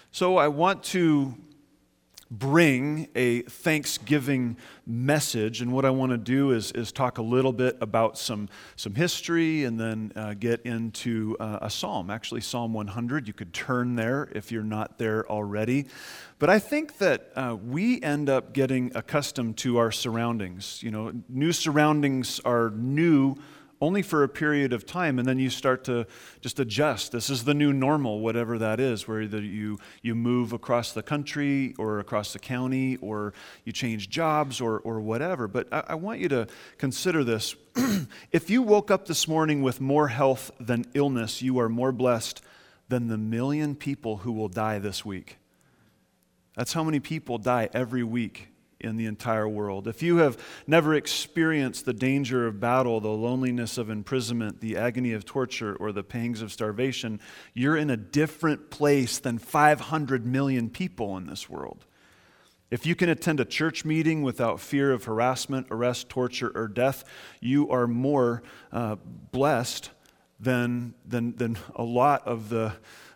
So I want to bring a Thanksgiving message, and what I want to do is talk a little bit about some history and then get into a psalm, actually Psalm 100. You could turn there if you're not there already. But I think that we end up getting accustomed to our surroundings. You know, new surroundings are new only for a period of time, and then you start to just adjust. This is the new normal, whatever that is, where either you move across the country or across the county, or you change jobs or whatever. But I want you to consider this. If you woke up this morning with more health than illness, you are more blessed than the million people who will die this week. That's how many people die every week in the entire world. If you have never experienced the danger of battle, the loneliness of imprisonment, the agony of torture, or the pangs of starvation, you're in a different place than 500 million people in this world. If you can attend a church meeting without fear of harassment, arrest, torture, or death, you are more blessed than a lot of the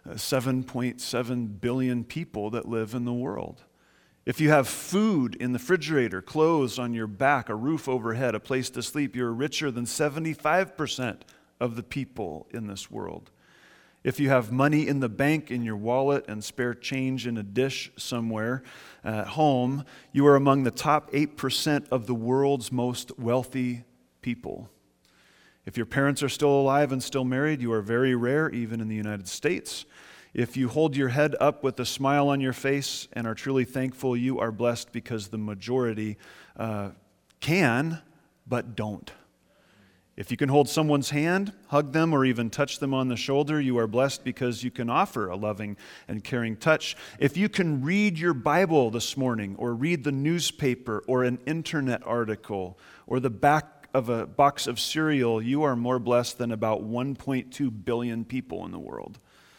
7.7 billion people that live in the world. If you have food in the refrigerator, clothes on your back, a roof overhead, a place to sleep, you're richer than 75% of the people in this world. If you have money in the bank, in your wallet, and spare change in a dish somewhere at home, you are among the top 8% of the world's most wealthy people. If your parents are still alive and still married, you are very rare, even in the United States. If you hold your head up with a smile on your face and are truly thankful, you are blessed because the majority can, but don't. If you can hold someone's hand, hug them, or even touch them on the shoulder, you are blessed because you can offer a loving and caring touch. If you can read your Bible this morning, or read the newspaper, or an internet article, or the back of a box of cereal, you are more blessed than about 1.2 billion people in the world.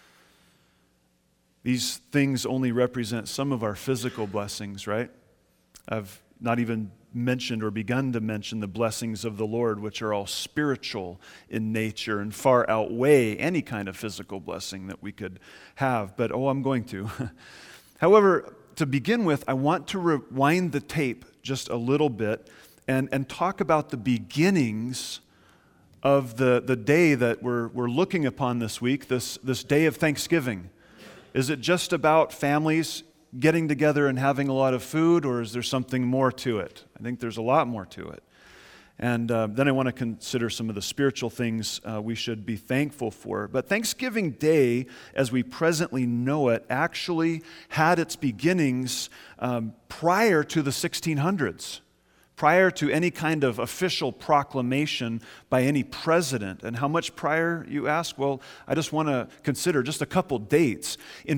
These things only represent some of our physical blessings, right? I've not even mentioned or begun to mention the blessings of the Lord, which are all spiritual in nature and far outweigh any kind of physical blessing that we could have. But, I'm going to. However, to begin with, I want to rewind the tape just a little bit and talk about the beginnings of the day that we're looking upon this week, this day of Thanksgiving. Is it just about families getting together and having a lot of food, or is there something more to it? I think there's a lot more to it. And then I want to consider some of the spiritual things we should be thankful for. But Thanksgiving Day, as we presently know it, actually had its beginnings prior to the 1600s. Prior to any kind of official proclamation by any president. And how much prior, you ask? Well, I just want to consider just a couple dates. In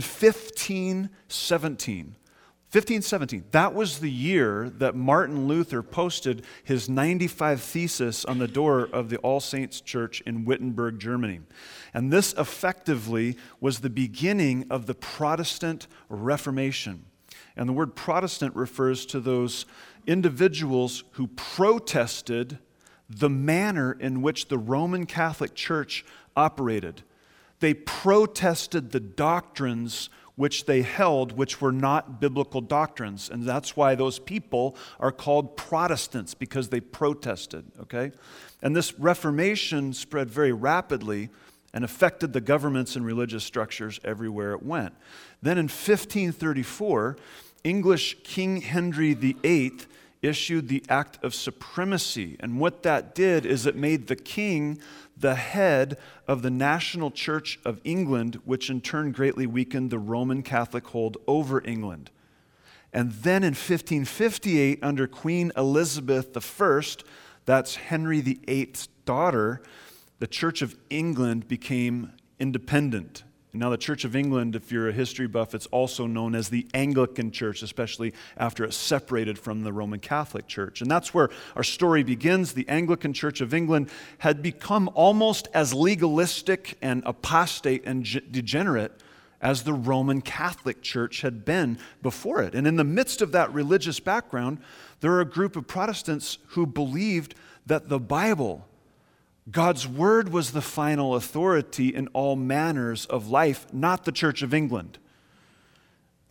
1517, that was the year that Martin Luther posted his 95 Thesis on the door of the All Saints Church in Wittenberg, Germany. And this effectively was the beginning of the Protestant Reformation. And the word Protestant refers to those individuals who protested the manner in which the Roman Catholic Church operated. They protested the doctrines which they held, which were not biblical doctrines. And that's why those people are called Protestants, because they protested, okay? And this Reformation spread very rapidly and affected the governments and religious structures everywhere it went. Then in 1534, English King Henry VIII issued the Act of Supremacy. And what that did is it made the king the head of the National Church of England, which in turn greatly weakened the Roman Catholic hold over England. And then in 1558, under Queen Elizabeth I, that's Henry VIII's daughter, the Church of England became independent. Now, the Church of England, if you're a history buff, it's also known as the Anglican Church, especially after it separated from the Roman Catholic Church. And that's where our story begins. The Anglican Church of England had become almost as legalistic and apostate and degenerate as the Roman Catholic Church had been before it. And in the midst of that religious background, there are a group of Protestants who believed that the Bible, God's Word, was the final authority in all manners of life, not the Church of England.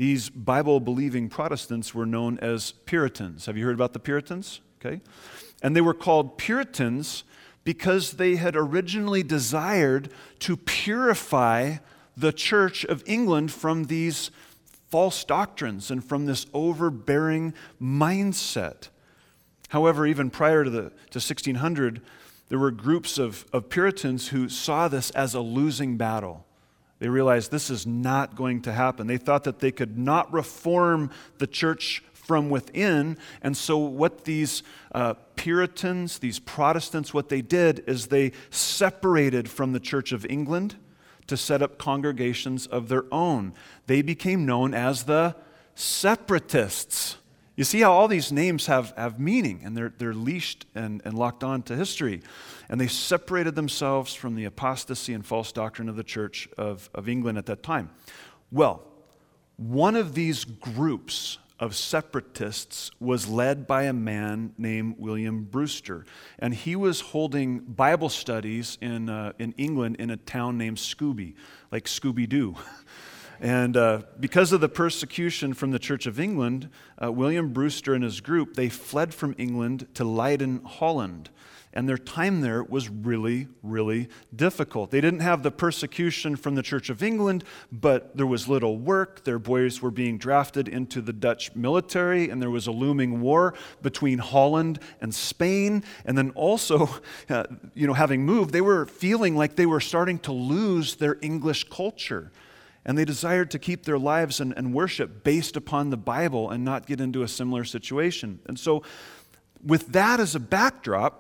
These Bible-believing Protestants were known as Puritans. Have you heard about the Puritans? Okay. And they were called Puritans because they had originally desired to purify the Church of England from these false doctrines and from this overbearing mindset. However, even prior to 1600, there were groups of Puritans who saw this as a losing battle. They realized this is not going to happen. They thought that they could not reform the church from within, and so what these Puritans, these Protestants, what they did is they separated from the Church of England to set up congregations of their own. They became known as the Separatists. You see how all these names have meaning, and they're leashed and locked on to history. And they separated themselves from the apostasy and false doctrine of the Church of England at that time. Well, one of these groups of separatists was led by a man named William Brewster. And he was holding Bible studies in England in a town named Scooby, like Scooby-Doo. And because of the persecution from the Church of England, William Brewster and his group, they fled from England to Leiden, Holland. And their time there was really, really difficult. They didn't have the persecution from the Church of England, but there was little work. Their boys were being drafted into the Dutch military, and there was a looming war between Holland and Spain. And then also, having moved, they were feeling like they were starting to lose their English culture. And they desired to keep their lives and worship based upon the Bible and not get into a similar situation. And so, with that as a backdrop,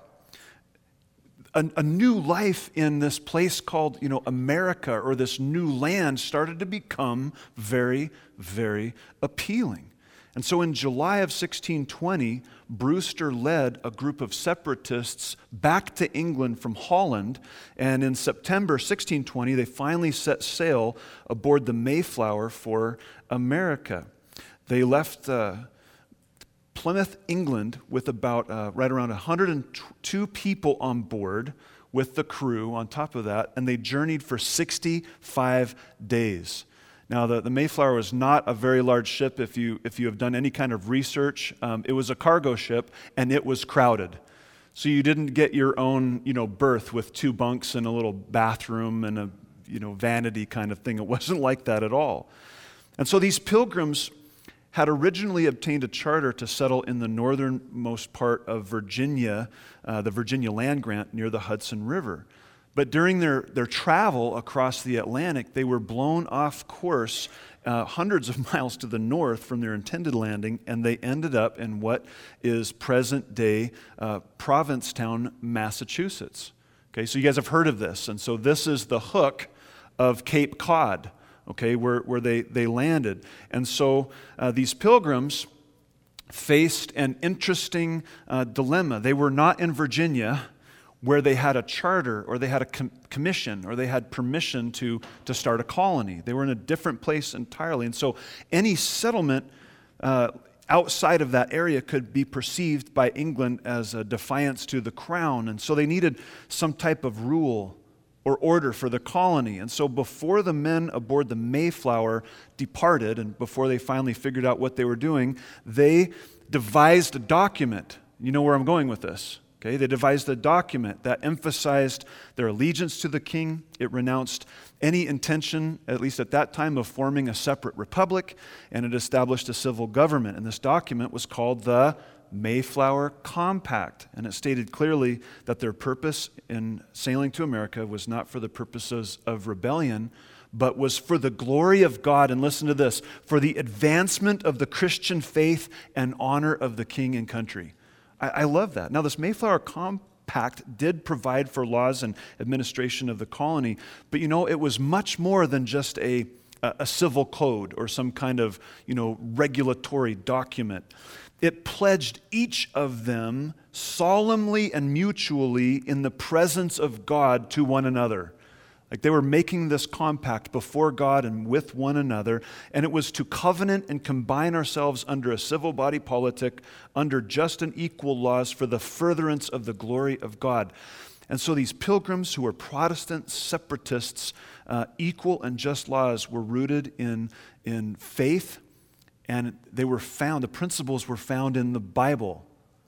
a new life in this place called, America, or this new land, started to become very, very appealing. And so in July of 1620, Brewster led a group of separatists back to England from Holland, and in September 1620, they finally set sail aboard the Mayflower for America. They left Plymouth, England, with about right around 102 people on board with the crew on top of that, and they journeyed for 65 days. Now, the Mayflower was not a very large ship. If you have done any kind of research, it was a cargo ship, and it was crowded. So you didn't get your own, berth with 2 bunks and a little bathroom and a, vanity kind of thing. It wasn't like that at all. And so these pilgrims had originally obtained a charter to settle in the northernmost part of Virginia, the Virginia land grant near the Hudson River. But during their travel across the Atlantic, they were blown off course hundreds of miles to the north from their intended landing, and they ended up in what is present-day Provincetown, Massachusetts. Okay, so you guys have heard of this, and so this is the hook of Cape Cod, okay, where they landed. And so these pilgrims faced an interesting dilemma. They were not in Virginia, where they had a charter, or they had a commission, or they had permission to start a colony. They were in a different place entirely. And so any settlement outside of that area could be perceived by England as a defiance to the crown. And so they needed some type of rule or order for the colony. And so before the men aboard the Mayflower departed, and before they finally figured out what they were doing, they devised a document. You know where I'm going with this. Okay, they devised a document that emphasized their allegiance to the king. It renounced any intention, at least at that time, of forming a separate republic, and it established a civil government. And this document was called the Mayflower Compact, and it stated clearly that their purpose in sailing to America was not for the purposes of rebellion, but was for the glory of God, and listen to this, for the advancement of the Christian faith and honor of the king and country. I love that. Now, this Mayflower Compact did provide for laws and administration of the colony, but it was much more than just a civil code or some kind of, regulatory document. It pledged each of them solemnly and mutually in the presence of God to one another. Like they were making this compact before God and with one another, and it was to covenant and combine ourselves under a civil body politic, under just and equal laws for the furtherance of the glory of God. And so these pilgrims who were Protestant separatists, equal and just laws were rooted in faith And the principles were found in the Bible.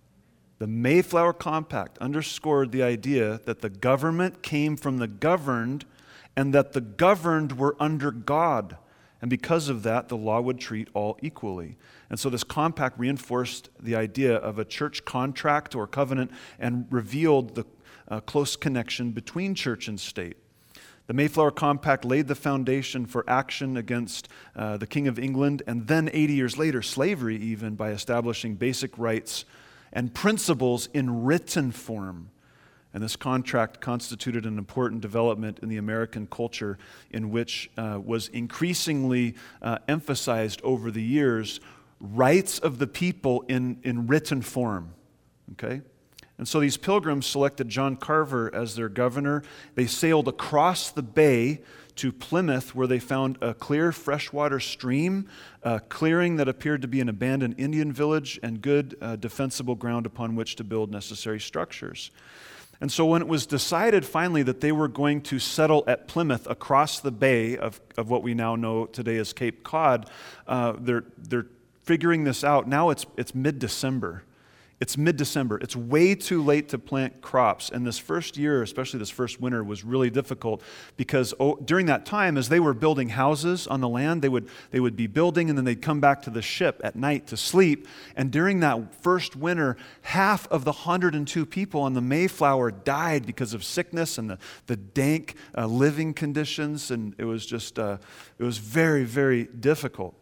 The Mayflower Compact underscored the idea that the government came from the governed and that the governed were under God. And because of that, the law would treat all equally. And so this compact reinforced the idea of a church contract or covenant and revealed the close connection between church and state. The Mayflower Compact laid the foundation for action against the King of England, and then 80 years later, slavery even, by establishing basic rights and principles in written form. And this contract constituted an important development in the American culture, in which was increasingly emphasized over the years rights of the people in written form. Okay? And so these pilgrims selected John Carver as their governor. They sailed across the bay to Plymouth, where they found a clear freshwater stream, a clearing that appeared to be an abandoned Indian village, and good defensible ground upon which to build necessary structures. And so when it was decided finally that they were going to settle at Plymouth across the bay of what we now know today as Cape Cod, they're figuring this out. Now it's mid-December. It's mid-December. It's way too late to plant crops. And this first year, especially this first winter, was really difficult because during that time, as they were building houses on the land, they would be building and then they'd come back to the ship at night to sleep. And during that first winter, half of the 102 people on the Mayflower died because of sickness and the dank living conditions. And it was just, it was very, very difficult.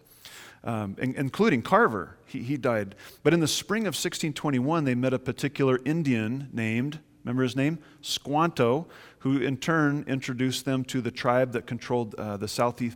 Including Carver. He died. But in the spring of 1621, they met a particular Indian named, remember his name? Squanto, who in turn introduced them to the tribe that controlled the southeast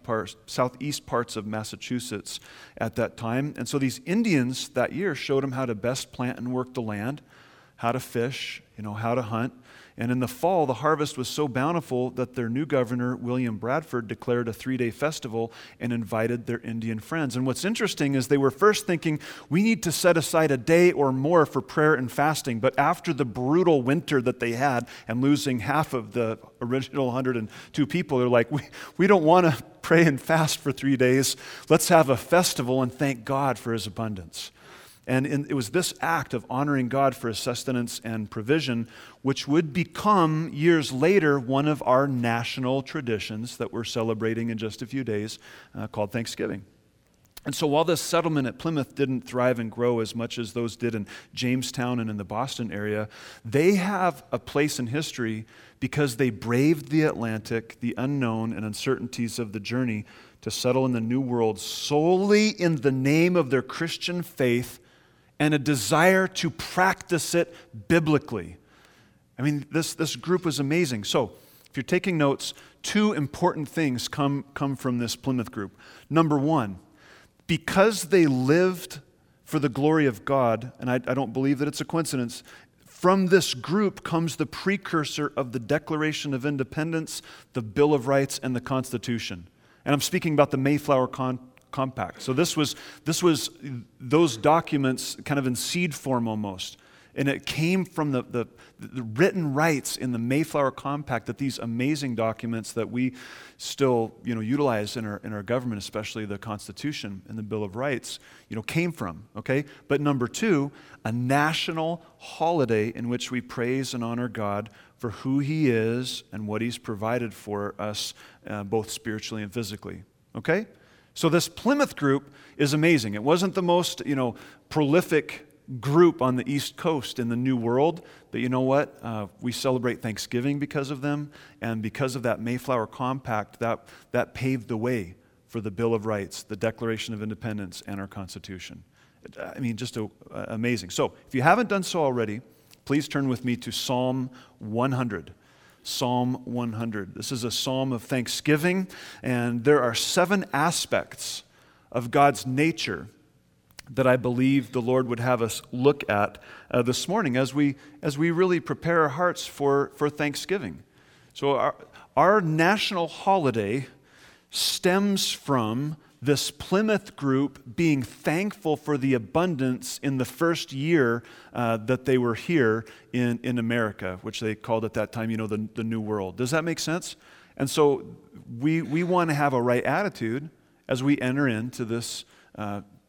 parts of Massachusetts at that time. And so these Indians that year showed them how to best plant and work the land, how to fish, how to hunt. And in the fall, the harvest was so bountiful that their new governor, William Bradford, declared a 3-day festival and invited their Indian friends. And what's interesting is they were first thinking, we need to set aside a day or more for prayer and fasting. But after the brutal winter that they had and losing half of the original 102 people, they're like, we don't want to pray and fast for 3 days. Let's have a festival and thank God for his abundance. And it was this act of honoring God for his sustenance and provision, which would become, years later, one of our national traditions that we're celebrating in just a few days, called Thanksgiving. And so while this settlement at Plymouth didn't thrive and grow as much as those did in Jamestown and in the Boston area, they have a place in history because they braved the Atlantic, the unknown and uncertainties of the journey to settle in the New World solely in the name of their Christian faith and a desire to practice it biblically. I mean, this group was amazing. So, if you're taking notes, 2 important things come from this Plymouth group. Number 1, because they lived for the glory of God, and I don't believe that it's a coincidence, from this group comes the precursor of the Declaration of Independence, the Bill of Rights, and the Constitution. And I'm speaking about the Mayflower Compact. So this was those documents kind of in seed form almost. And it came from the written rights in the Mayflower Compact that these amazing documents that we still utilize in our government, especially the Constitution and the Bill of Rights, came from. Okay? But number 2, a national holiday in which we praise and honor God for who he is and what he's provided for us, both spiritually and physically. Okay? So this Plymouth group is amazing. It wasn't the most, prolific group on the East Coast in the New World, but you know what? We celebrate Thanksgiving because of them, and because of that Mayflower Compact, that paved the way for the Bill of Rights, the Declaration of Independence, and our Constitution. I mean, just amazing. So if you haven't done so already, please turn with me to Psalm 100. Psalm 100. This is a psalm of thanksgiving, and there are 7 aspects of God's nature that I believe the Lord would have us look at this morning as we really prepare our hearts for Thanksgiving. So our national holiday stems from this Plymouth group being thankful for the abundance in the first year that they were here in America, which they called at that time, the New World. Does that make sense? And so we want to have a right attitude as we enter into this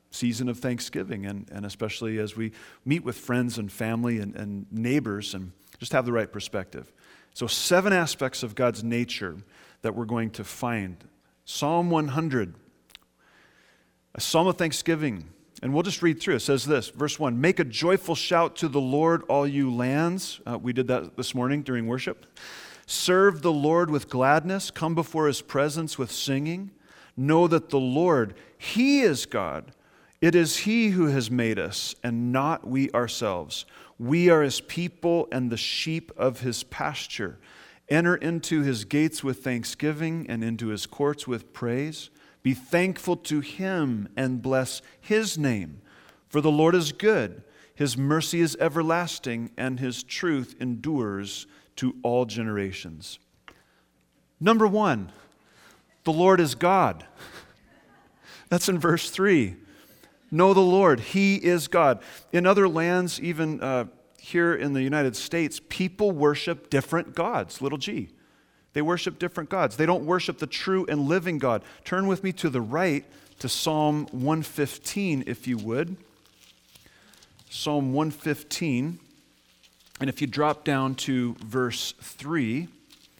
season of Thanksgiving, and especially as we meet with friends and family and neighbors, and just have the right perspective. So 7 aspects of God's nature that we're going to find. Psalm 100, a psalm of thanksgiving. And we'll just read through. It says this, verse 1, make a joyful shout to the Lord, all you lands. We did that this morning during worship. Serve the Lord with gladness. Come before his presence with singing. Know that the Lord, he is God. It is he who has made us, and not we ourselves. We are his people and the sheep of his pasture. Enter into his gates with thanksgiving and into his courts with praise. Be thankful to him and bless his name. For the Lord is good. His mercy is everlasting, and his truth endures to all generations. Number 1, the Lord is God. That's in verse 3. Know the Lord, he is God. In other lands, even here in the United States, people worship different gods, little g. They worship different gods. They don't worship the true and living God. Turn with me to the right to Psalm 115, if you would. Psalm 115. And if you drop down to verse 3.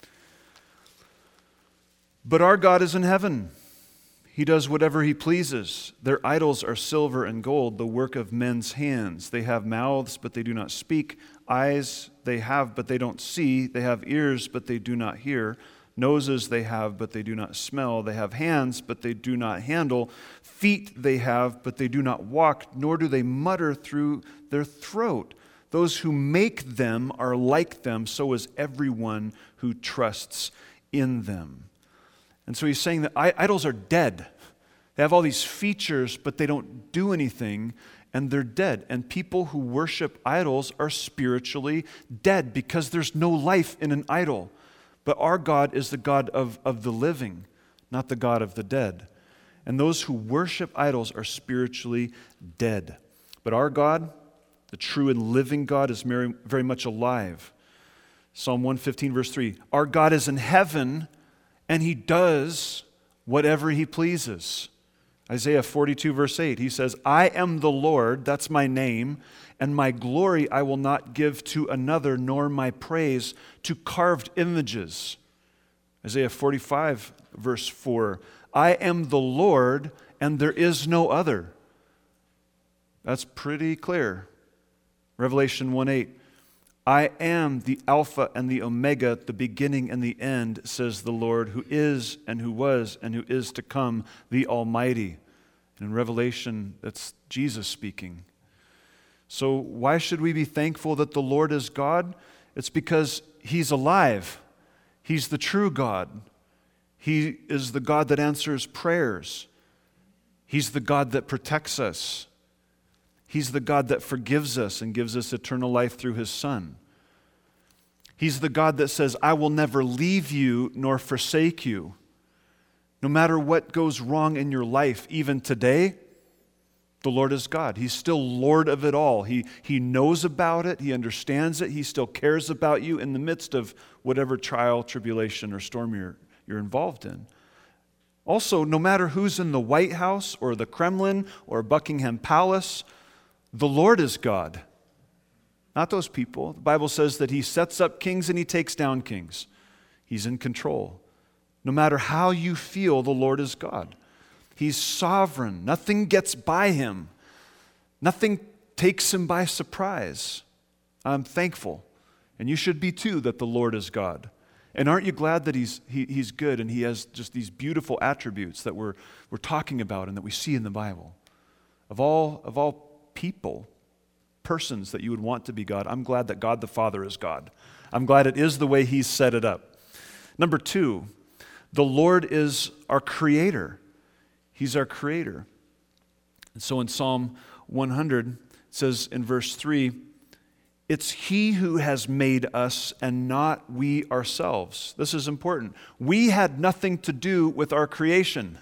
But our God is in heaven. He does whatever he pleases. Their idols are silver and gold, the work of men's hands. They have mouths, but they do not speak. Eyes they have, but they don't see. They have ears, but they do not hear. Noses they have, but they do not smell. They have hands, but they do not handle. Feet they have, but they do not walk, nor do they mutter through their throat. Those who make them are like them, so is everyone who trusts in them. And so he's saying that idols are dead. They have all these features, but they don't do anything, and they're dead. And people who worship idols are spiritually dead because there's no life in an idol. But our God is the God of the living, not the God of the dead. And those who worship idols are spiritually dead. But our God, the true and living God, is very, very much alive. Psalm 115, verse 3, our God is in heaven, and he does whatever he pleases. Isaiah 42, verse 8, he says, I am the Lord, that's my name, and my glory I will not give to another, nor my praise to carved images. Isaiah 45, verse 4, I am the Lord, and there is no other. That's pretty clear. Revelation 1:8, I am the Alpha and the Omega, the beginning and the end, says the Lord, who is and who was and who is to come, the Almighty. And in Revelation, that's Jesus speaking. So why should we be thankful that the Lord is God? It's because he's alive. He's the true God. He is the God that answers prayers. He's the God that protects us. He's the God that forgives us and gives us eternal life through his Son. He's the God that says, I will never leave you nor forsake you. No matter what goes wrong in your life, even today, the Lord is God. He's still Lord of it all. He knows about it. He understands it. He still cares about you in the midst of whatever trial, tribulation, or storm you're involved in. Also, no matter who's in the White House or the Kremlin or Buckingham Palace, the Lord is God, not those people. The Bible says that he sets up kings and he takes down kings. He's in control. No matter how you feel, the Lord is God. He's sovereign. Nothing gets by him. Nothing takes him by surprise. I'm thankful, and you should be too, that the Lord is God. And aren't you glad that he's good and he has just these beautiful attributes that we're talking about and that we see in the Bible? Of all people, persons that you would want to be God, I'm glad that God the Father is God. I'm glad it is the way he's set it up. Number 2, the Lord is our creator. He's our creator. And so in Psalm 100, it says in verse 3, it's he who has made us and not we ourselves. This is important. We had nothing to do with our creation,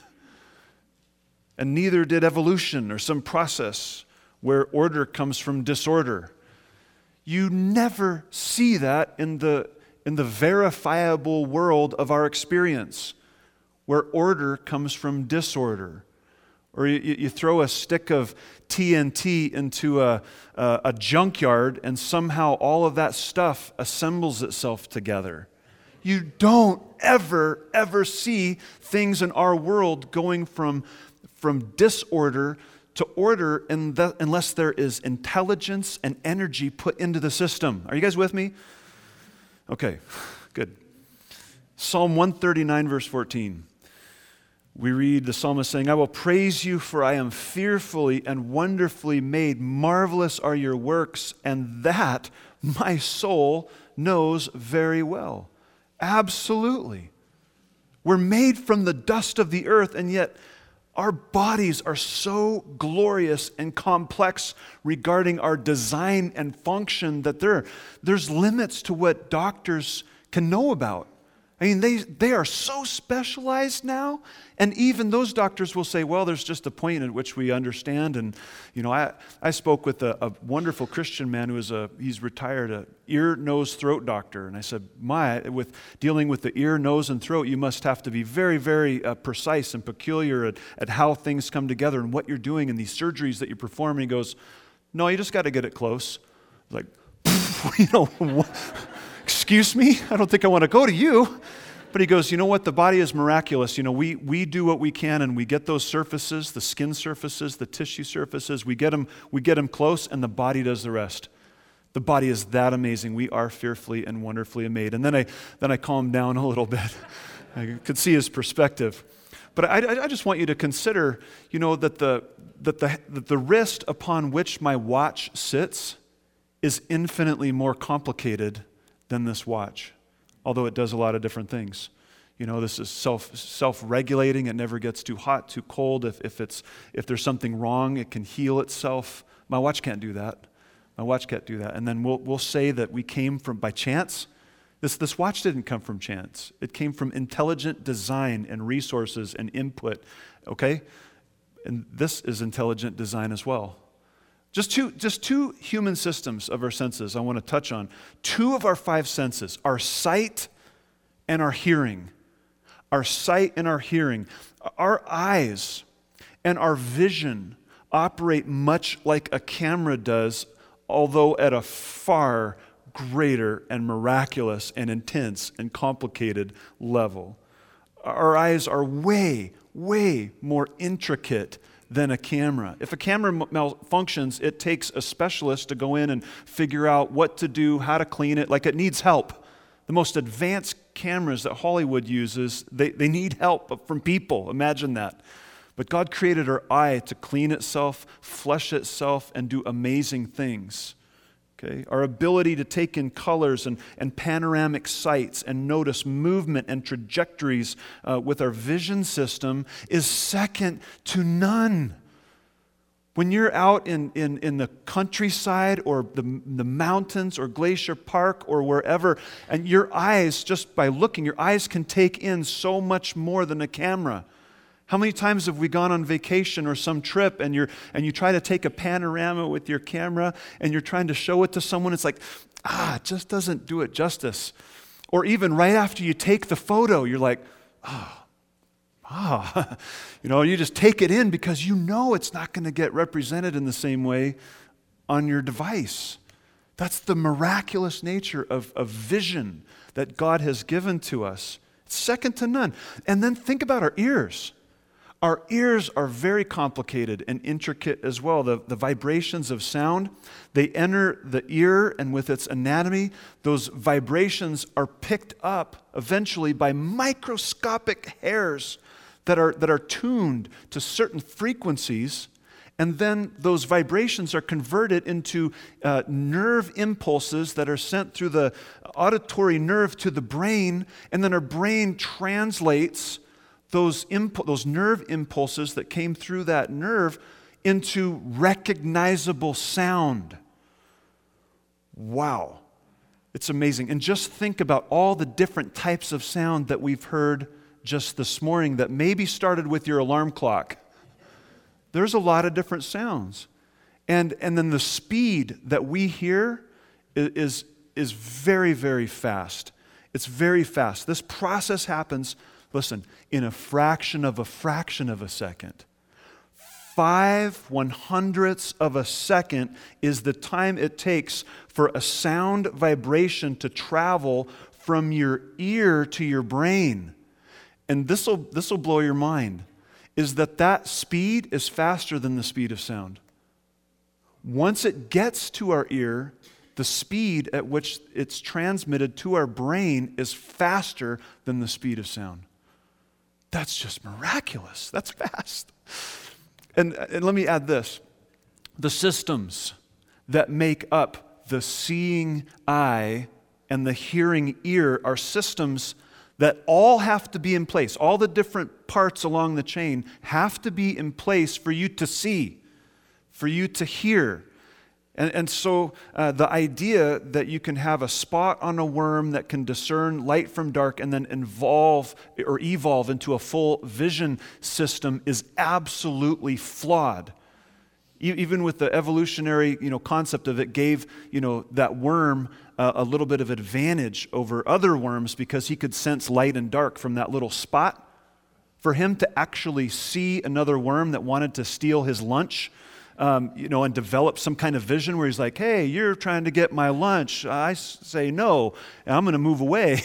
and neither did evolution or some process where order comes from disorder. You never see that in the verifiable world of our experience, where order comes from disorder, Or you throw a stick of TNT into a junkyard and somehow all of that stuff assembles itself together. You don't ever see things in our world going from disorder to order unless there is intelligence and energy put into the system. Are you guys with me? Okay, good. Psalm 139, verse 14. We read the psalmist saying, I will praise you, for I am fearfully and wonderfully made. Marvelous are your works, and that my soul knows very well. Absolutely. We're made from the dust of the earth, and yet our bodies are so glorious and complex regarding our design and function that there's limits to what doctors can know about. I mean, they are so specialized now, and even those doctors will say, well, there's just a point at which we understand. And, I spoke with a wonderful Christian man he's retired, an ear, nose, throat doctor. And I said, with dealing with the ear, nose, and throat, you must have to be very, very precise and peculiar at how things come together and what you're doing and these surgeries that you perform. And he goes, no, you just got to get it close. Like, excuse me? I don't think I want to go to you. But he goes, you know what? The body is miraculous. We do what we can, and we get those surfaces, the skin surfaces, the tissue surfaces. We get them close, and the body does the rest. The body is that amazing. We are fearfully and wonderfully made. And then I calmed down a little bit. I could see his perspective. But I just want you to consider, that the wrist upon which my watch sits is infinitely more complicated than this watch, although it does a lot of different things. This is self-regulating. It never gets too hot, too cold. If there's something wrong, it can heal itself. My watch can't do that. And then we'll say that we came from by chance. This watch didn't come from chance. It came from intelligent design and resources and input. Okay, and this is intelligent design as well. Just two human systems of our senses I want to touch on. 2 of our 5 senses, our sight and our hearing. Our sight and our hearing. Our eyes and our vision operate much like a camera does, although at a far greater and miraculous and intense and complicated level. Our eyes are way more intricate than a camera. If a camera malfunctions, it takes a specialist to go in and figure out what to do, how to clean it, like it needs help. The most advanced cameras that Hollywood uses, they need help from people. Imagine that. But God created our eye to clean itself, flesh itself, and do amazing things. Okay? Our ability to take in colors and panoramic sights and notice movement and trajectories with our vision system is second to none. When you're out in the countryside or the mountains or Glacier Park or wherever, and your eyes, just by looking, your eyes can take in so much more than a camera. How many times have we gone on vacation or some trip and you try to take a panorama with your camera and you're trying to show it to someone? It's like, it just doesn't do it justice. Or even right after you take the photo, you're like, you just take it in because it's not going to get represented in the same way on your device. That's the miraculous nature of vision that God has given to us. It's second to none. And then think about our ears. Our ears are very complicated and intricate as well. The vibrations of sound, they enter the ear, and with its anatomy, those vibrations are picked up eventually by microscopic hairs that are tuned to certain frequencies, and then those vibrations are converted into nerve impulses that are sent through the auditory nerve to the brain, and then our brain translates those nerve impulses that came through that nerve into recognizable sound. Wow. It's amazing. And just think about all the different types of sound that we've heard just this morning that maybe started with your alarm clock. There's a lot of different sounds. And then the speed that we hear is very, very fast. It's very fast. This process happens, listen, in a fraction of a second. 5/100ths of a second is the time it takes for a sound vibration to travel from your ear to your brain. And this will blow your mind, is that speed is faster than the speed of sound. Once it gets to our ear, the speed at which it's transmitted to our brain is faster than the speed of sound. That's just miraculous. That's fast. And let me add this. The systems that make up the seeing eye and the hearing ear are systems that all have to be in place. All the different parts along the chain have to be in place for you to see, for you to hear. And so the idea that you can have a spot on a worm that can discern light from dark and then evolve into a full vision system is absolutely flawed. Even with the evolutionary concept of it gave that worm a little bit of advantage over other worms because he could sense light and dark from that little spot. For him to actually see another worm that wanted to steal his lunch, and develop some kind of vision where he's like, hey, you're trying to get my lunch. I say no, and I'm going to move away.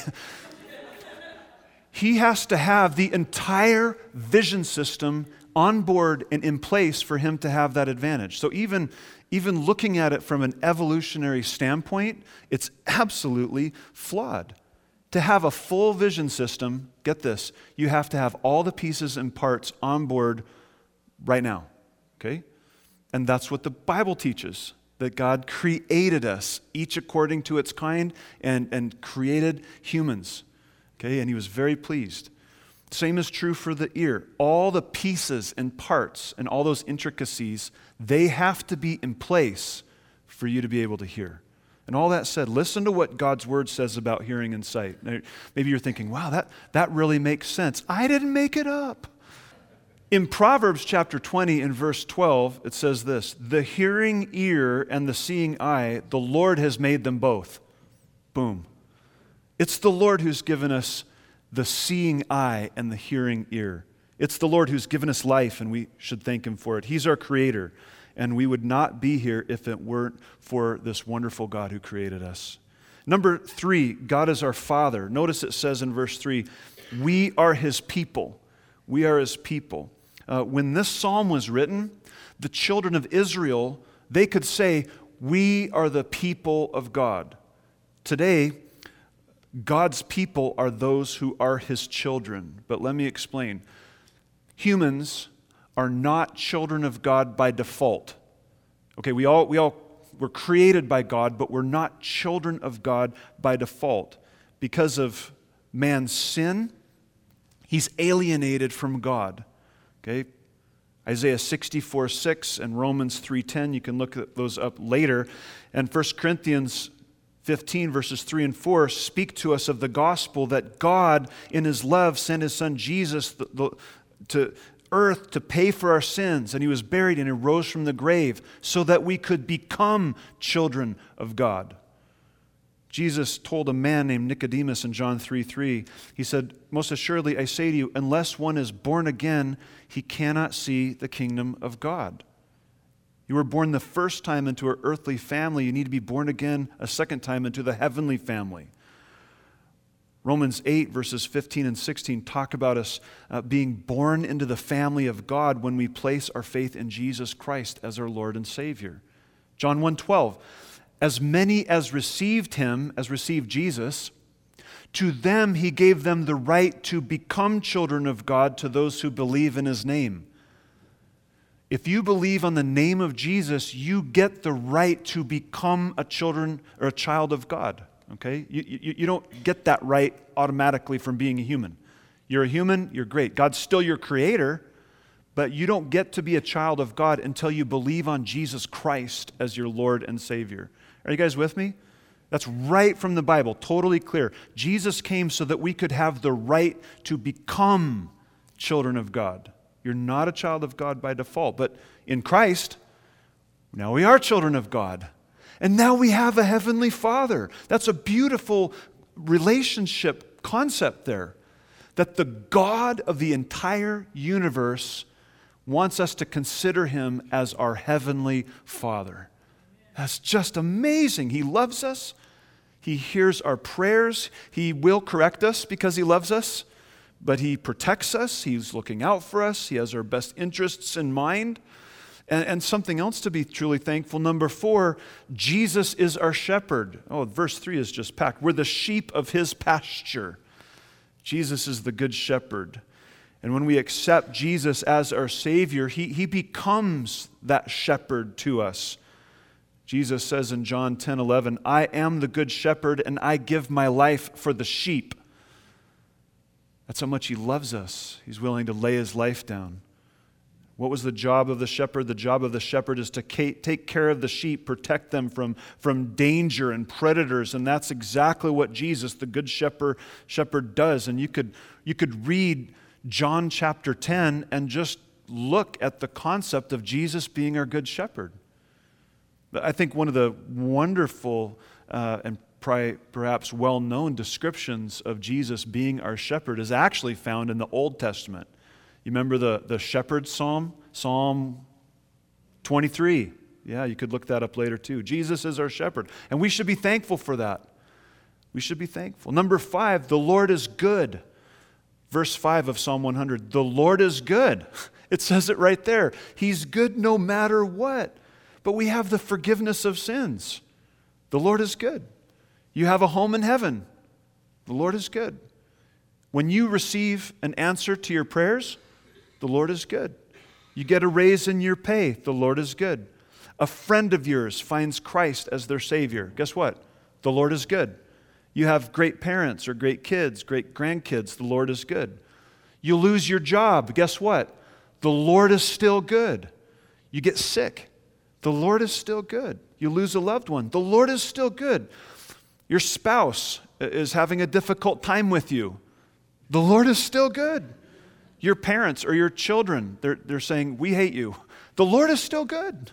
He has to have the entire vision system on board and in place for him to have that advantage. So even looking at it from an evolutionary standpoint, it's absolutely flawed. To have a full vision system, get this, you have to have all the pieces and parts on board right now, okay? And that's what the Bible teaches, that God created us, each according to its kind, and created humans. Okay, and he was very pleased. Same is true for the ear. All the pieces and parts and all those intricacies, they have to be in place for you to be able to hear. And all that said, listen to what God's word says about hearing and sight. Now, maybe you're thinking, wow, that really makes sense. I didn't make it up. In Proverbs chapter 20 and verse 12, it says this, the hearing ear and the seeing eye, the Lord has made them both. Boom. It's the Lord who's given us the seeing eye and the hearing ear. It's the Lord who's given us life, and we should thank him for it. He's our creator, and we would not be here if it weren't for this wonderful God who created us. Number 3, God is our Father. Notice it says in verse 3, we are his people. We are his people. When this psalm was written, the children of Israel, they could say, we are the people of God. Today, God's people are those who are his children. But let me explain. Humans are not children of God by default. Okay, we all were created by God, but we're not children of God by default. Because of man's sin, he's alienated from God. Okay, Isaiah 64:6 and Romans 3:10, you can look at those up later. And 1 Corinthians 15 verses 3 and 4 speak to us of the gospel that God in his love sent his son Jesus to earth to pay for our sins, and he was buried and he rose from the grave so that we could become children of God. Jesus told a man named Nicodemus in John 3:3, he said, most assuredly I say to you, unless one is born again, he cannot see the kingdom of God. You were born the first time into an earthly family. You need to be born again a second time into the heavenly family. Romans 8 verses 15 and 16 talk about us being born into the family of God when we place our faith in Jesus Christ as our Lord and Savior. John 1:12, as many as received him, as received Jesus, to them he gave them the right to become children of God to those who believe in his name. If you believe on the name of Jesus, you get the right to become a child of God. Okay? You don't get that right automatically from being a human. You're a human, you're great. God's still your creator, but you don't get to be a child of God until you believe on Jesus Christ as your Lord and Savior. Are you guys with me? That's right from the Bible, totally clear. Jesus came so that we could have the right to become children of God. You're not a child of God by default, but in Christ, now we are children of God. And now we have a heavenly Father. That's a beautiful relationship concept there. That the God of the entire universe wants us to consider him as our heavenly Father. That's just amazing. He loves us. He hears our prayers. He will correct us because he loves us, but he protects us. He's looking out for us. He has our best interests in mind. And something else to be truly thankful. Number 4, Jesus is our shepherd. Oh, verse 3 is just packed. We're the sheep of his pasture. Jesus is the good shepherd. And when we accept Jesus as our Savior, he becomes that shepherd to us. Jesus says in John 10:11, I am the good shepherd, and I give my life for the sheep. That's how much he loves us. He's willing to lay his life down. What was the job of the shepherd? The job of the shepherd is to take care of the sheep, protect them from danger and predators, and that's exactly what Jesus, the good shepherd does. And you could read John chapter 10 and just look at the concept of Jesus being our good shepherd. I think one of the wonderful and perhaps well-known descriptions of Jesus being our shepherd is actually found in the Old Testament. You remember the shepherd psalm? Psalm 23. Yeah, you could look that up later too. Jesus is our shepherd. And we should be thankful for that. We should be thankful. Number 5, the Lord is good. Verse 5 of Psalm 100. The Lord is good. It says it right there. He's good no matter what. But we have the forgiveness of sins. The Lord is good. You have a home in heaven. The Lord is good. When you receive an answer to your prayers, the Lord is good. You get a raise in your pay, the Lord is good. A friend of yours finds Christ as their Savior. Guess what? The Lord is good. You have great parents or great kids, great grandkids, the Lord is good. You lose your job, guess what? The Lord is still good. You get sick, the Lord is still good. You lose a loved one, the Lord is still good. Your spouse is having a difficult time with you, the Lord is still good. Your parents or your children, they're saying, we hate you. The Lord is still good.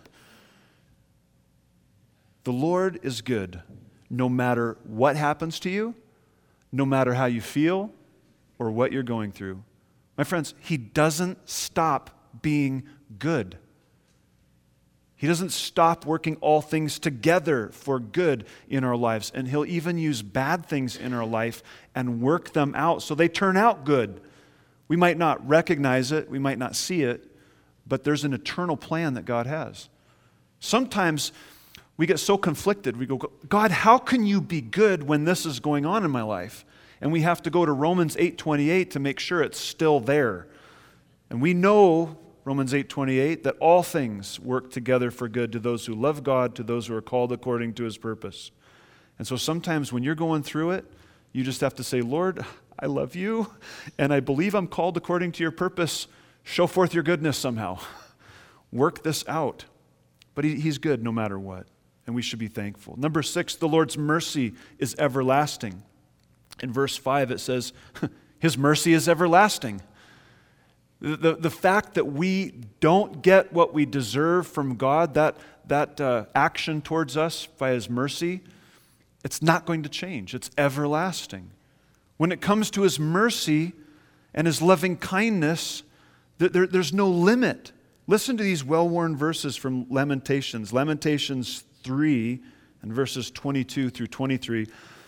The Lord is good no matter what happens to you, no matter how you feel or what you're going through. My friends, he doesn't stop being good. He doesn't stop working all things together for good in our lives. And he'll even use bad things in our life and work them out so they turn out good. We might not recognize it, we might not see it, but there's an eternal plan that God has. Sometimes we get so conflicted. We go, God, how can you be good when this is going on in my life? And we have to go to Romans 8:28 to make sure it's still there. And we know Romans 8:28, that all things work together for good to those who love God, to those who are called according to his purpose. And so sometimes when you're going through it, you just have to say, Lord, I love you, and I believe I'm called according to your purpose. Show forth your goodness somehow. Work this out. But he's good no matter what, and we should be thankful. Number 6, the Lord's mercy is everlasting. In verse 5 it says, his mercy is everlasting. The fact that we don't get what we deserve from God, that action towards us by his mercy, it's not going to change. It's everlasting. When it comes to his mercy and his loving kindness, there's no limit. Listen to these well-worn verses from Lamentations. Lamentations 3 and verses 22 through 23.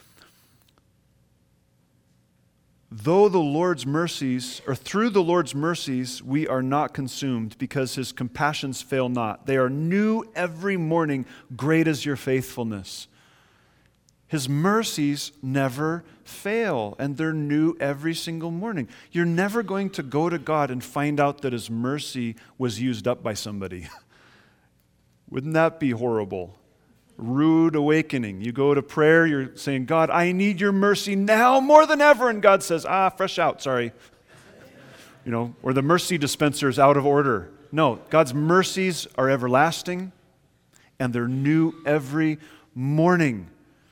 Through the Lord's mercies, we are not consumed because his compassions fail not. They are new every morning. Great is your faithfulness. His mercies never fail, and they're new every single morning. You're never going to go to God and find out that his mercy was used up by somebody. Wouldn't that be horrible? Rude awakening. You go to prayer, you're saying, God, I need your mercy now more than ever. And God says, fresh out, sorry. Or the mercy dispenser is out of order. No, God's mercies are everlasting, and they're new every morning.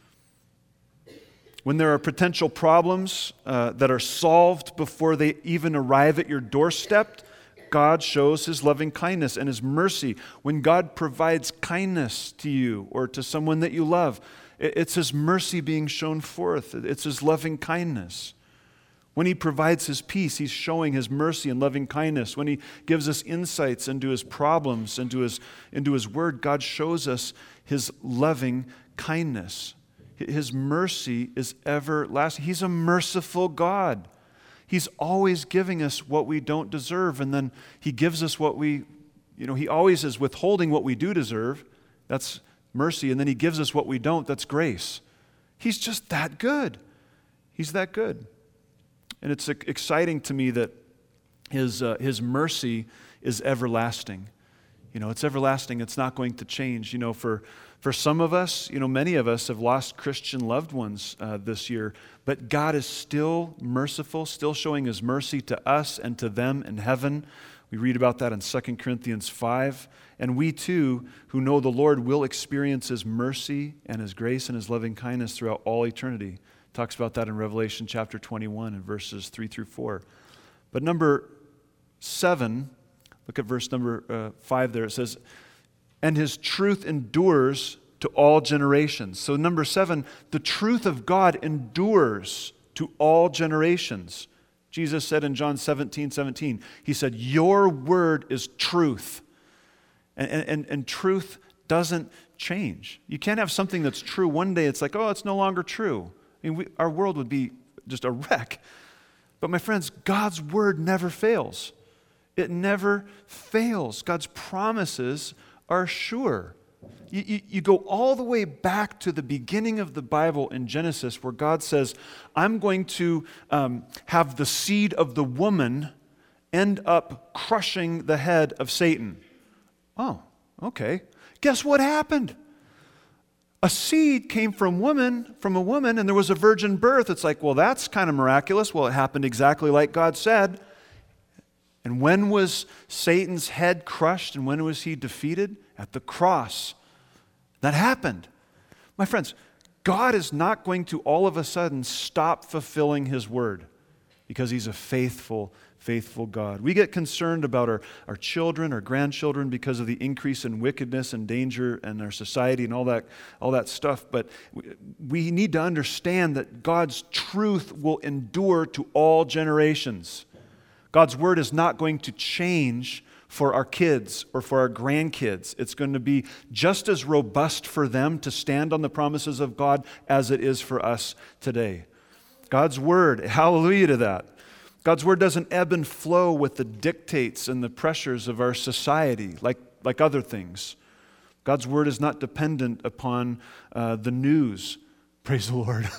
When there are potential problems that are solved before they even arrive at your doorstep, God shows his loving kindness and his mercy. When God provides kindness to you or to someone that you love, it's his mercy being shown forth. It's his loving kindness. When he provides his peace, he's showing his mercy and loving kindness. When he gives us insights into his problems, into his word, God shows us his loving kindness. His mercy is everlasting. He's a merciful God. He's always giving us what we don't deserve, and then he gives us what he always is withholding what we do deserve. That's mercy, and then he gives us what we don't. That's grace. He's just that good. He's that good. And it's exciting to me that his mercy is everlasting. It's everlasting. It's not going to change. For some of us, many of us have lost Christian loved ones this year, but God is still merciful, still showing his mercy to us and to them in heaven. We read about that in 2 Corinthians 5. And we too, who know the Lord, will experience his mercy and his grace and his loving kindness throughout all eternity. Talks about that in Revelation chapter 21 and verses 3 through 4. But number 7, look at verse number 5 there. It says, and his truth endures to all generations. So number 7, the truth of God endures to all generations. Jesus said in John 17:17, he said, your word is truth. And truth doesn't change. You can't have something that's true one day, it's like, oh, it's no longer true. Our world would be just a wreck. But my friends, God's word never fails. It never fails. God's promises are sure. You go all the way back to the beginning of the Bible in Genesis where God says, I'm going to have the seed of the woman end up crushing the head of Satan. Oh, okay. Guess what happened? A seed came from a woman, and there was a virgin birth. It's like, well, that's kind of miraculous. Well, it happened exactly like God said. And when was Satan's head crushed and when was he defeated? At the cross. That happened. My friends, God is not going to all of a sudden stop fulfilling his word because he's a faithful God. We get concerned about our children, our grandchildren because of the increase in wickedness and danger in our society and all that stuff. But we need to understand that God's truth will endure to all generations. God's word is not going to change for our kids or for our grandkids. It's going to be just as robust for them to stand on the promises of God as it is for us today. God's word, hallelujah to that. God's word doesn't ebb and flow with the dictates and the pressures of our society like other things. God's word is not dependent upon the news, praise the Lord,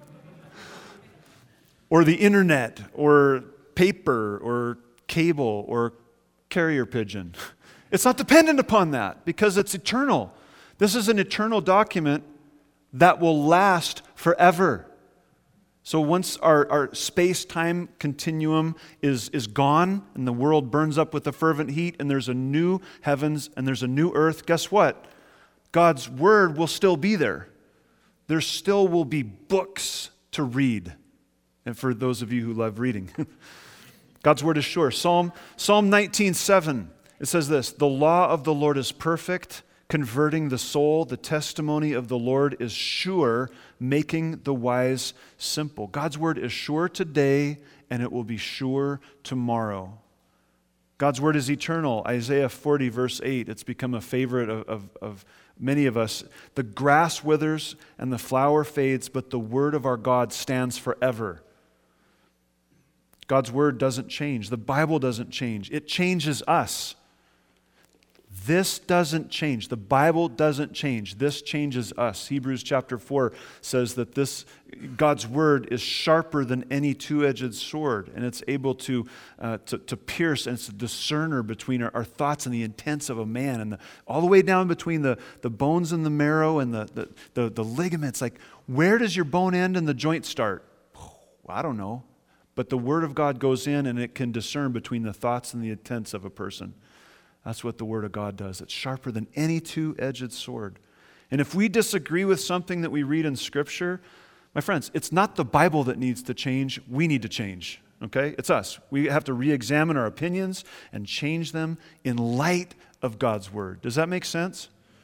or the internet, or paper, or cable, or carrier pigeon. It's not dependent upon that because it's eternal. This is an eternal document that will last forever. So once our space-time continuum is gone and the world burns up with a fervent heat and there's a new heavens and there's a new earth, guess what? God's word will still be there. There still will be books to read. And for those of you who love reading, God's word is sure. Psalm 19:7, it says this, the law of the Lord is perfect, converting the soul. The testimony of the Lord is sure, making the wise simple. God's word is sure today, and it will be sure tomorrow. God's word is eternal. Isaiah 40, verse 8, it's become a favorite of many of us. The grass withers and the flower fades, but the word of our God stands forever. God's word doesn't change. The Bible doesn't change. It changes us. This doesn't change. The Bible doesn't change. This changes us. Hebrews chapter 4 says that God's word is sharper than any two-edged sword, and it's able to pierce, and it's a discerner between our thoughts and the intents of a man, and all the way down between the bones and the marrow and the ligaments. Like, where does your bone end and the joint start? I don't know. But the word of God goes in, and it can discern between the thoughts and the intents of a person. That's what the word of God does. It's sharper than any two-edged sword. And if we disagree with something that we read in Scripture, my friends, it's not the Bible that needs to change. We need to change, okay? It's us. We have to re-examine our opinions and change them in light of God's word. Does that make sense?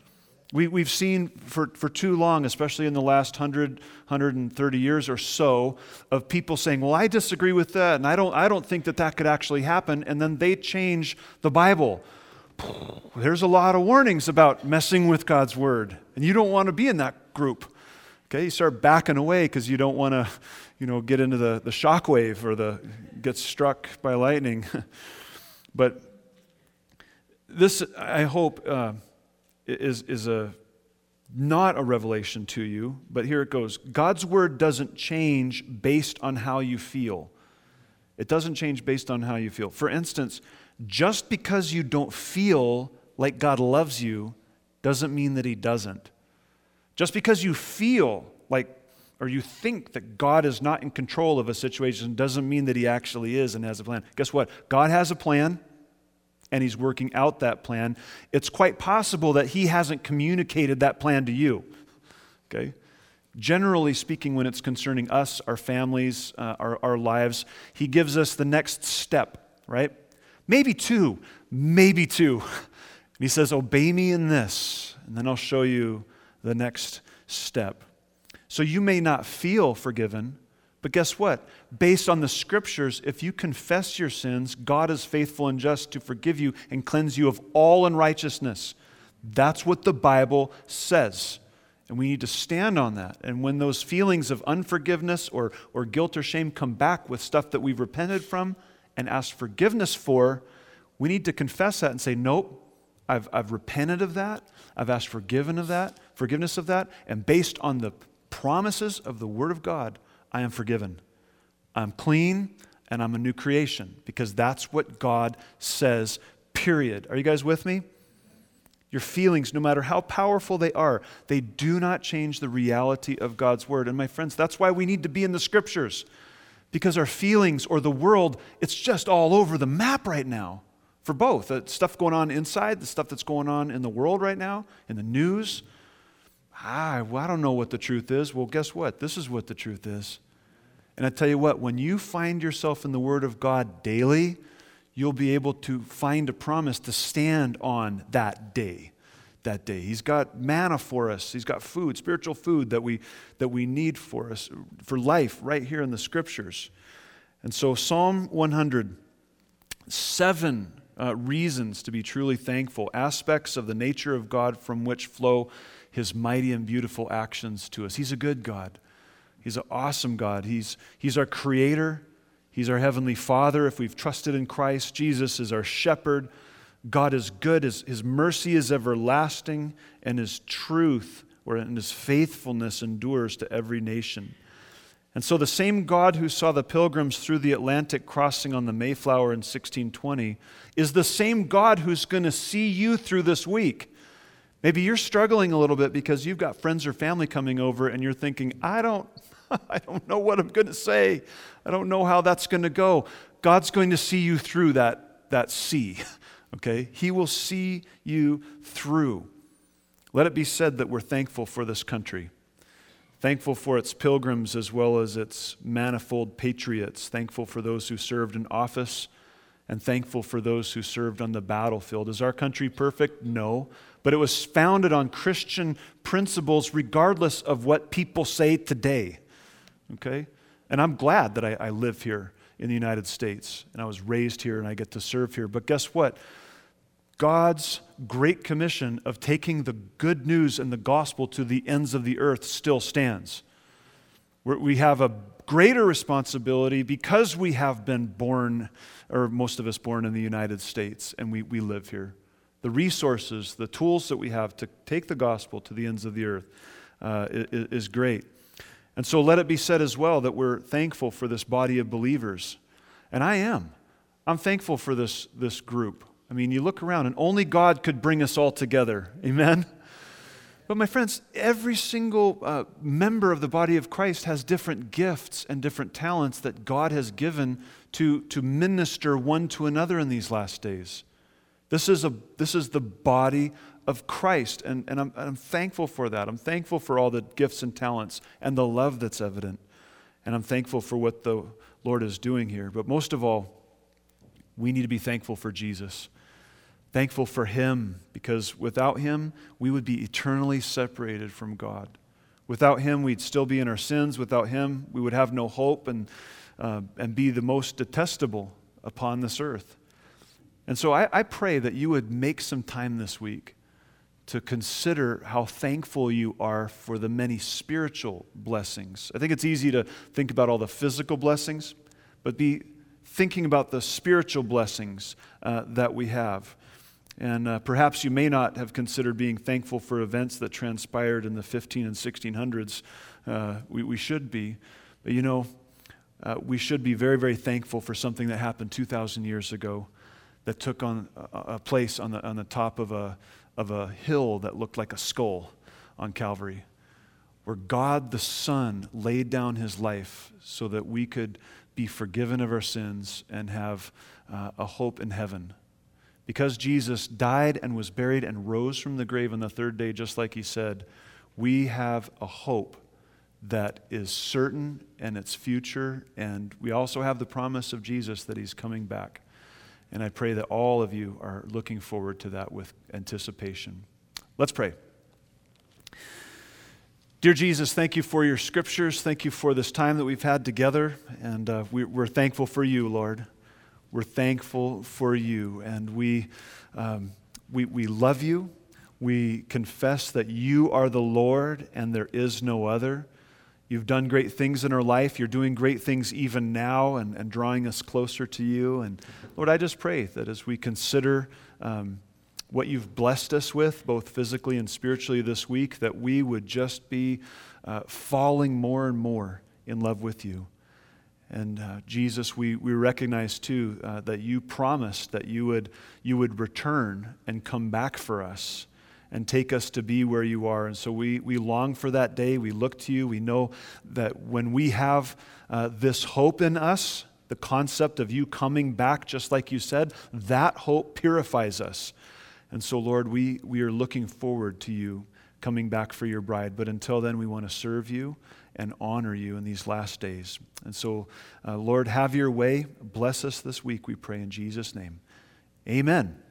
We've seen for too long, especially in the last 130 years or so, of people saying, well, I disagree with that, and I don't think that could actually happen, and then they change the Bible. There's a lot of warnings about messing with God's Word, and you don't want to be in that group. Okay, you start backing away because you don't want to, get into the shock wave or get struck by lightning. But this, I hope, is not a revelation to you, but here it goes. God's Word doesn't change based on how you feel. It doesn't change based on how you feel. For instance, just because you don't feel like God loves you doesn't mean that He doesn't. Just because you feel like, or you think that God is not in control of a situation doesn't mean that He actually is and has a plan. Guess what? God has a plan, and He's working out that plan. It's quite possible that He hasn't communicated that plan to you. Okay? Generally speaking, when it's concerning us, our families, our lives, He gives us the next step, right? Maybe two. And He says, obey me in this, and then I'll show you the next step. So you may not feel forgiven, but guess what? Based on the Scriptures, if you confess your sins, God is faithful and just to forgive you and cleanse you of all unrighteousness. That's what the Bible says. And we need to stand on that. And when those feelings of unforgiveness or guilt or shame come back with stuff that we've repented from and asked forgiveness for, we need to confess that and say, nope, I've repented of that. I've asked forgiveness of that. And based on the promises of the Word of God, I am forgiven. I'm clean and I'm a new creation because that's what God says, period. Are you guys with me? Your feelings, no matter how powerful they are, they do not change the reality of God's Word. And my friends, that's why we need to be in the Scriptures, because our feelings or the world, it's just all over the map right now for both. The stuff going on inside, the stuff that's going on in the world right now, in the news. I don't know what the truth is. Well, guess what? This is what the truth is. And I tell you what, when you find yourself in the Word of God daily, you'll be able to find a promise to stand on that day. He's got manna for us. He's got food, spiritual food that we need for us, for life, right here in the Scriptures. And so Psalm 100, 7 reasons to be truly thankful, aspects of the nature of God from which flow His mighty and beautiful actions to us. He's a good God. He's an awesome God. He's our Creator. He's our Heavenly Father. If we've trusted in Christ, Jesus is our Shepherd. God is good. His mercy is everlasting, and His truth and His faithfulness endures to every nation. And so the same God who saw the Pilgrims through the Atlantic crossing on the Mayflower in 1620 is the same God who's going to see you through this week. Maybe you're struggling a little bit because you've got friends or family coming over and you're thinking, I don't know what I'm going to say. I don't know how that's going to go. God's going to see you through that sea, okay? He will see you through. Let it be said that we're thankful for this country, thankful for its pilgrims as well as its manifold patriots, thankful for those who served in office, and thankful for those who served on the battlefield. Is our country perfect? No. But it was founded on Christian principles regardless of what people say today. Okay? And I'm glad that I live here in the United States, and I was raised here, and I get to serve here. But guess what? God's great commission of taking the good news and the gospel to the ends of the earth still stands. We have a greater responsibility because we have been born, or most of us born in the United States, and we live here. The resources, the tools that we have to take the gospel to the ends of the earth is great. And so let it be said as well that we're thankful for this body of believers. And I am. I'm thankful for this group. I mean, you look around and only God could bring us all together. Amen? But my friends, every single member of the body of Christ has different gifts and different talents that God has given to minister one to another in these last days. This is the body of Christ, and I'm thankful for that. I'm thankful for all the gifts and talents and the love that's evident, and I'm thankful for what the Lord is doing here. But most of all, we need to be thankful for Jesus, Thankful for Him, because without Him, we would be eternally separated from God. Without Him, we'd still be in our sins. Without Him, we would have no hope and be the most detestable upon this earth. And so I pray that you would make some time this week to consider how thankful you are for the many spiritual blessings. I think it's easy to think about all the physical blessings, but be thinking about the spiritual blessings that we have. And perhaps you may not have considered being thankful for events that transpired in the 15 and 1600s. We should be. But we should be very, very thankful for something that happened 2,000 years ago that took on a place on the top of a hill that looked like a skull on Calvary, where God the Son laid down His life so that we could be forgiven of our sins and have a hope in heaven. Because Jesus died and was buried and rose from the grave on the third day, just like He said, we have a hope that is certain and it's future, and we also have the promise of Jesus that He's coming back. And I pray that all of you are looking forward to that with anticipation. Let's pray. Dear Jesus, thank you for your scriptures. Thank you for this time that we've had together, and we're thankful for you, Lord. We're thankful for you, and we love you. We confess that you are the Lord and there is no other. You've done great things in our life. You're doing great things even now and drawing us closer to you. And Lord, I just pray that as we consider what you've blessed us with, both physically and spiritually this week, that we would just be falling more and more in love with you. And Jesus, we recognize too that you promised that you would return and come back for us and take us to be where you are. And so we long for that day. We look to you. We know that when we have this hope in us, the concept of you coming back, just like you said, that hope purifies us. And so, Lord, we are looking forward to you coming back for your bride. But until then, we want to serve you and honor you in these last days. And so, Lord, have your way. Bless us this week, we pray in Jesus' name. Amen.